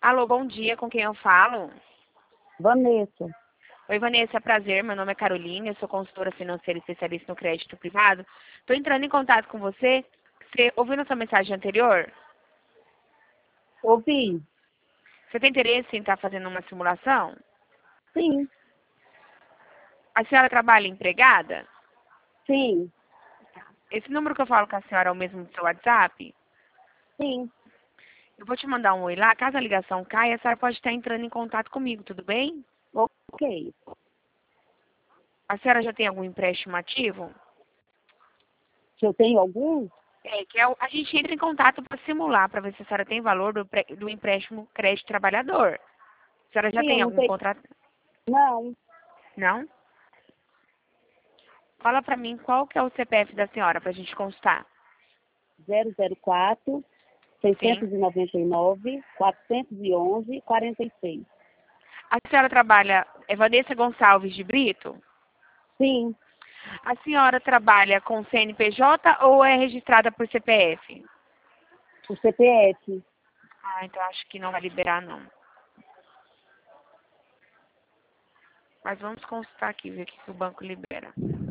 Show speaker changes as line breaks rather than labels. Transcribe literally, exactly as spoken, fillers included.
Alô, bom dia, com quem eu falo?
Vanessa.
Oi, Vanessa, prazer, meu nome é Carolina, eu sou consultora financeira especialista no crédito privado. Estou entrando em contato com você. Você ouviu nossa mensagem anterior?
Ouvi?
Você tem interesse em estar fazendo uma simulação?
Sim,
A senhora trabalha empregada?
sim,
Esse número que eu falo com a senhora é o mesmo do seu WhatsApp?
sim.
Eu vou te mandar um oi lá, caso a ligação caia, a senhora pode estar entrando em contato comigo, tudo bem?
Ok.
A senhora já tem algum empréstimo ativo?
Se eu tenho algum?
É, que é o- a gente entra em contato para simular, para ver se a senhora tem valor do, pré- do empréstimo crédito trabalhador. A senhora já
Sim, eu
tem
não
algum
tenho.
contrato?
Não.
Não? Fala para mim qual que é o C P F da senhora para a gente constar.
zero zero quatro,
Sim.
seiscentos e noventa e nove, quatrocentos e onze, quarenta e seis.
A senhora trabalha, é Vanessa Gonçalves de Brito?
Sim,
A senhora trabalha com C N P J ou é registrada por C P F?
o C P F.
Ah, então acho que não vai liberar não. Mas vamos constar aqui, ver o que que o banco libera.